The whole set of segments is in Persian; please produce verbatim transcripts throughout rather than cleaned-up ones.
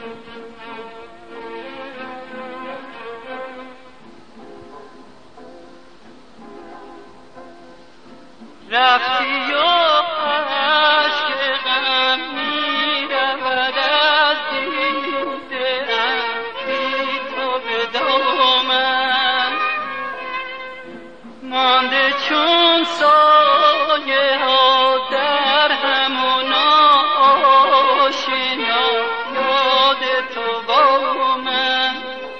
رفتی و عشق غم می رود از دیده ام بی تو به دامن مانده چون سایه ها در همون آشنا یاد تو با من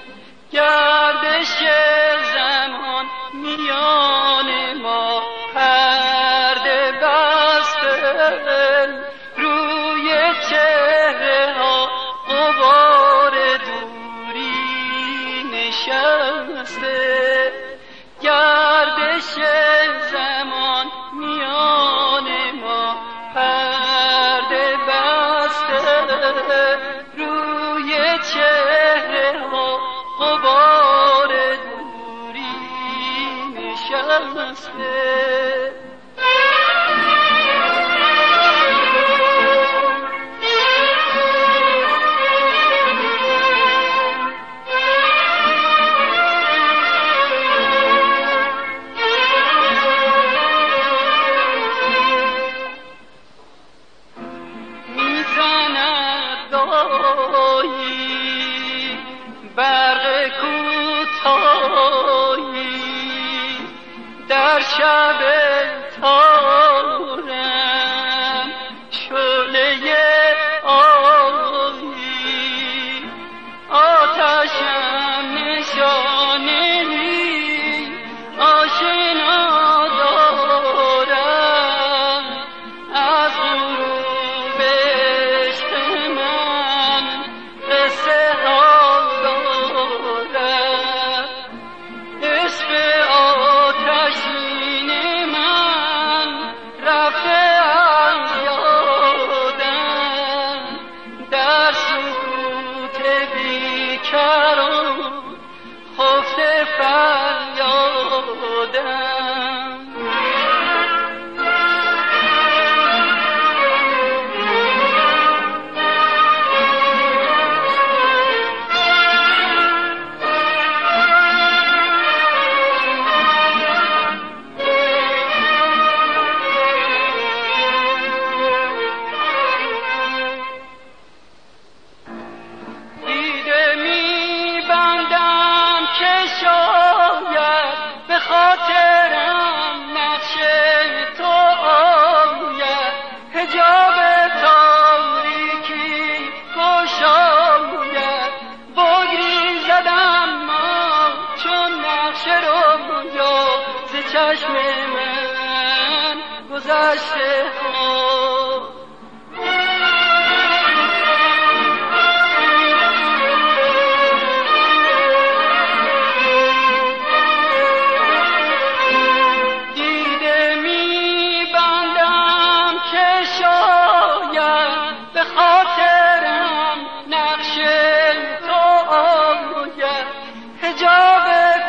گردش زمان میان ما پرده بسته روی چهره ها غبار دوری نشسته گردش زمان میان ما پرده بسته روی چهره ها غبار دوری نشسته برق کوتاهی در شب تارم شعله آهی آتشم نشانه آشنا دارم از غروب عشق من قصه ها خفته فریادم به خاطرم نقش تو آید حجاب تاریکی گشاید بگری زدم ما چون نقش رویا ز چشم من گذشته ها به خاطرم نقش تو آید حجاب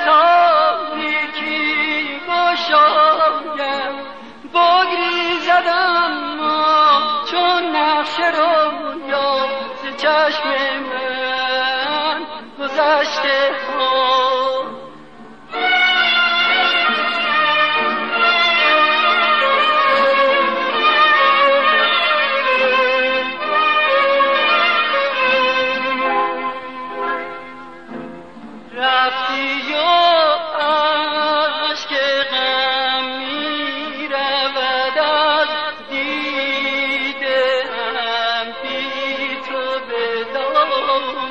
تاریکی گشاید بگری زدم ما چون نقش رویا ز چشم من گذشته ها رفتی و عشق غم می رود از دیده ام بی تو به دامن